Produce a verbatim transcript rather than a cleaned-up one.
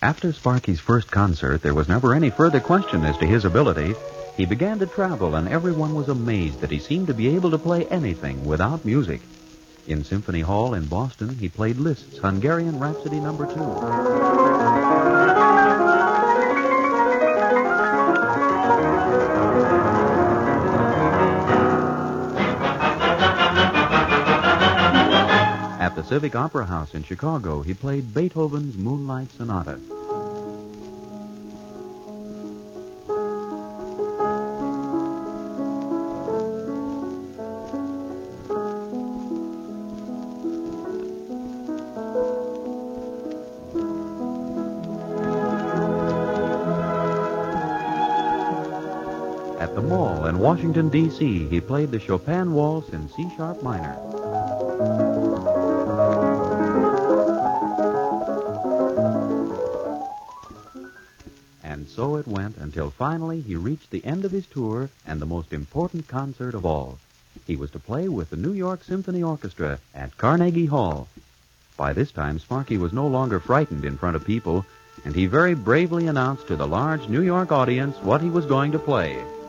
After Sparky's first concert, there was never any further question as to his ability. He began to travel, and everyone was amazed that he seemed to be able to play anything without music. In Symphony Hall in Boston, he played Liszt's Hungarian Rhapsody Number Two. At the Civic Opera House in Chicago, he played Beethoven's Moonlight Sonata. At the Mall in Washington, D C, he played the Chopin Waltz in C-sharp minor. And so it went until finally he reached the end of his tour and the most important concert of all. He was to play with the New York Symphony Orchestra at Carnegie Hall. By this time, Sparky was no longer frightened in front of people, and he very bravely announced to the large New York audience what he was going to play.